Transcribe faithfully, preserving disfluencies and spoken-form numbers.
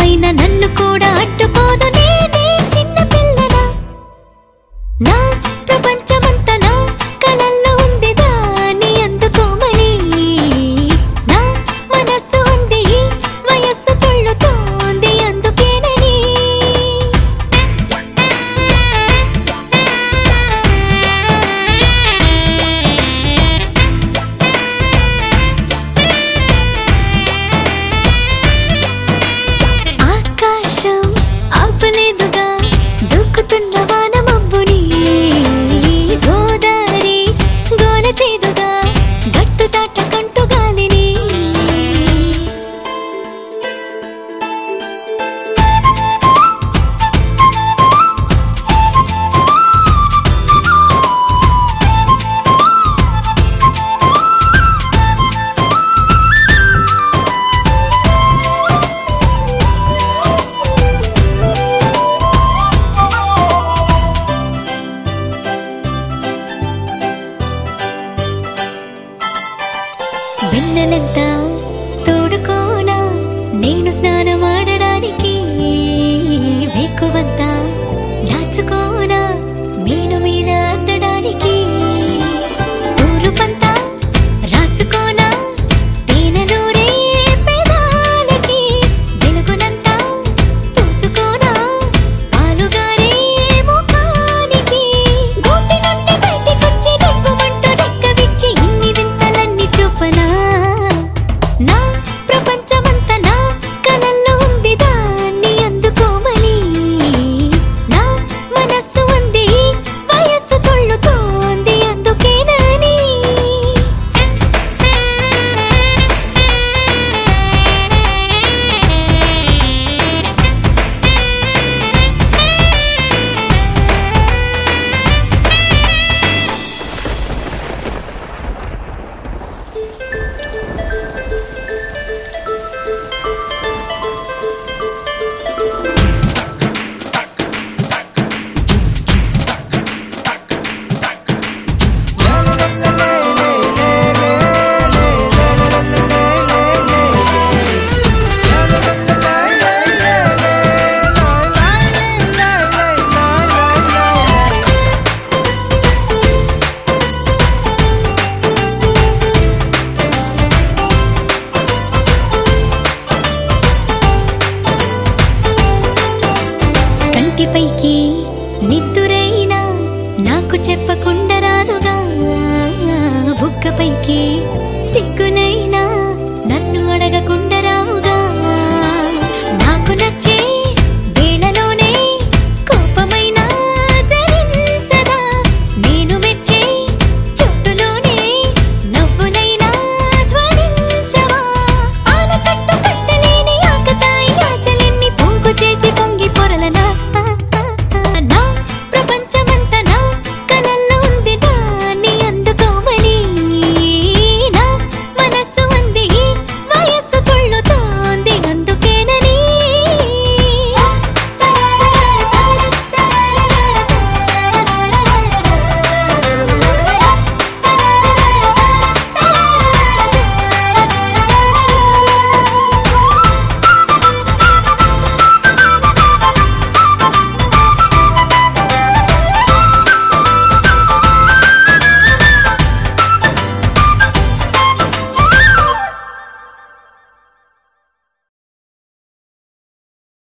అయినా నన్ను కూడా అడ్డుకోదు నేనే చిన్న పిల్లనా నా ప్రపంచమంతా నా కలల్లో ఉంది దాన్ని అందుకోమని నా మనస్సు ఉంది వయస్సు తుళ్ళుతోంది అందుకేనని ఆకాశం ఆపలేదుగా దూకుతున్న వాన మబ్బుని గోదారి గోల చేదుగా గట్టు దాటకంటూ గాలిని వెన్నెలంతా తోడుకోనా నేను స్నానమాడడానికి వేకువంతా దాచుకోనా నేను మీద అందడానికి ఊరుపంతా రాసుకోనా తేనెలూరే పెదాలకి వెలుగునంతా పూసుకోనా పాలుగారే ముఖానికి గూటి నుండి బయటికొచ్చి రెప్పమంటూ రెక్కవిచ్చి ఇన్ని వింతలన్నీ చూపనా నా ప్రపంచమంతా నా కలల్లో ఉంది దాన్ని అందుకోమని నా మనస్సు ఉంది వయస్సు తుళ్ళుతోంది అందుకేనని కంటిపైకి నిద్దురైనా నాకు చెప్పకుండా రాదుగా బుగ్గపైకి సిగ్గు